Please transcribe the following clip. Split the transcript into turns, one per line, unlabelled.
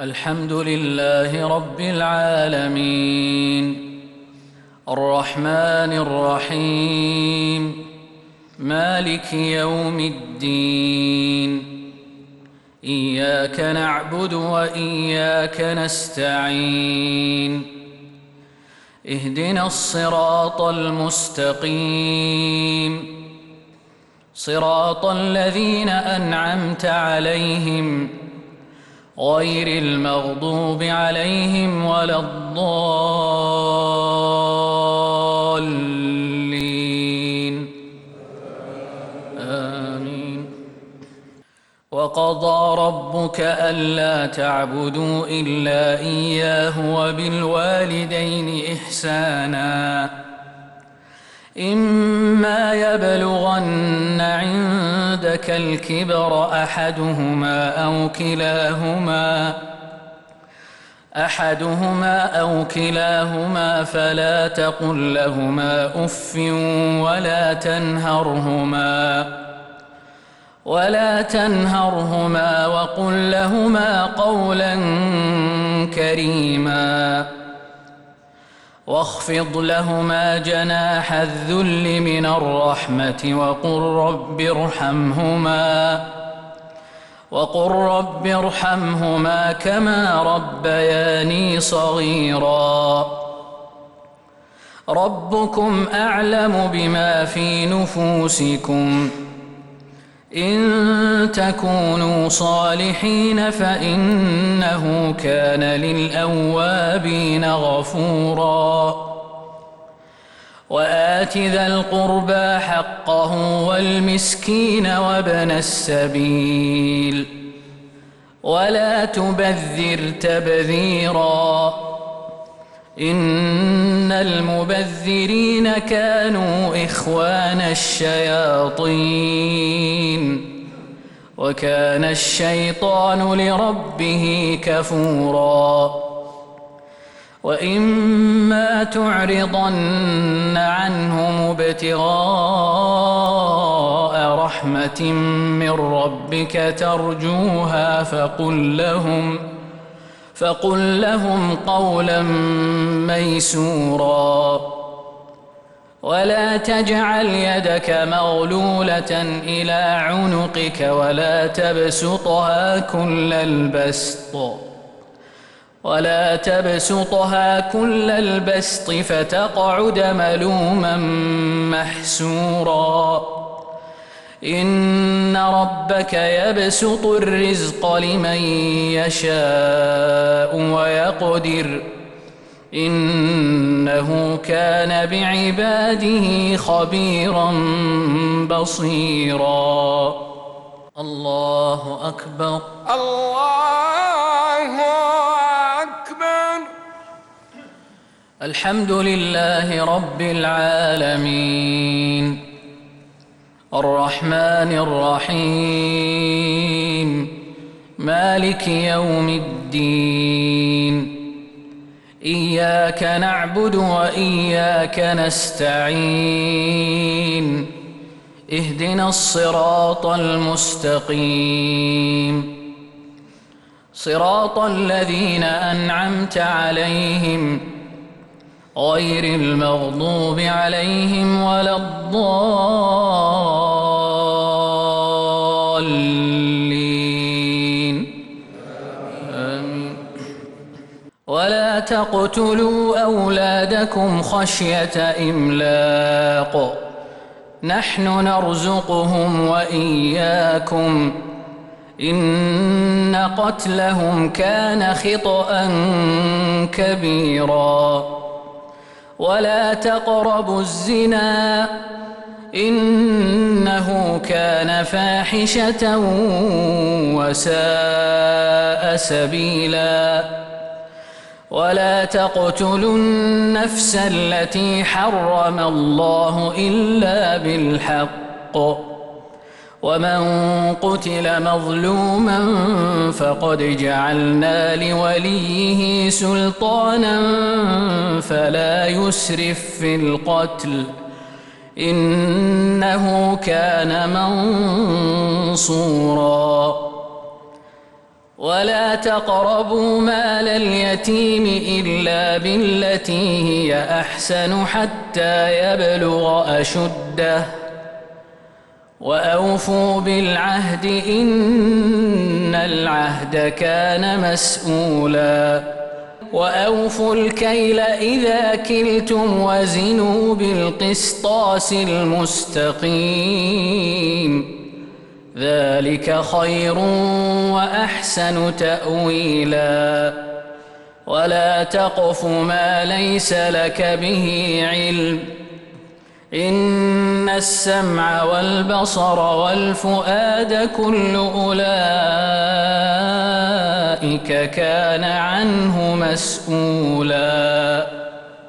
الحمد لله رب العالمين الرحمن الرحيم مالك يوم الدين إياك نعبد وإياك نستعين اهدنا الصراط المستقيم صراط الذين أنعمت عليهم غير المغضوب عليهم ولا الضالين آمين. وقضى ربك ألا تعبدوا إلا إياه وبالوالدين إحسانا إما يبلغن عندك الكبر أحدهما أو كلاهما فلا تقل لهما أف ولا تنهرهما وقل لهما قولا كريما واخفض لهما جناح الذل من الرحمة وقل رب ارحمهما كما ربياني صغيرا ربكم أعلم بما في نفوسكم إن تكونوا صالحين فإنه كان للأوابين غفورا وآت ذا القربى حقه والمسكين وابن السبيل ولا تبذر تبذيرا إن المبذرين كانوا إخوان الشياطين وكان الشيطان لربه كفورا وإما تعرضن عنهم ابتغاء رحمة من ربك ترجوها فقل لهم قولا ميسورا ولا تجعل يدك مغلولة إلى عنقك ولا تبسطها كل البسط فتقعد ملوما محسورا إن ربك يبسط الرزق لمن يشاء ويقدر إنه كان بعباده خبيرا بصيرا. الله أكبر.
الله أكبر.
الحمد لله رب العالمين الرحمن الرحيم مالك يوم الدين إياك نعبد وإياك نستعين اهدنا الصراط المستقيم صراط الذين أنعمت عليهم غير المغضوب عليهم ولا الضالين آمين. ولا تقتلوا أولادكم خشية إملاق نحن نرزقهم وإياكم إن قتلهم كان خطأ كبيرا ولا تقربوا الزنا إنه كان فاحشة وساء سبيلا ولا تقتلوا النفس التي حرم الله إلا بالحق ومن قتل مظلوما فقد جعلنا لوليه سلطانا فلا يسرف في القتل إنه كان منصورا ولا تقربوا مال اليتيم إلا بالتي هي أحسن حتى يبلغ أشده وأوفوا بالعهد إن العهد كان مسؤولا وأوفوا الكيل إذا كلتم وزنوا بالقسطاس المستقيم ذلك خير وأحسن تأويلا ولا تقف ما ليس لك به علم إن السمع والبصر والفؤاد كل أولئك كان عنه مسؤولا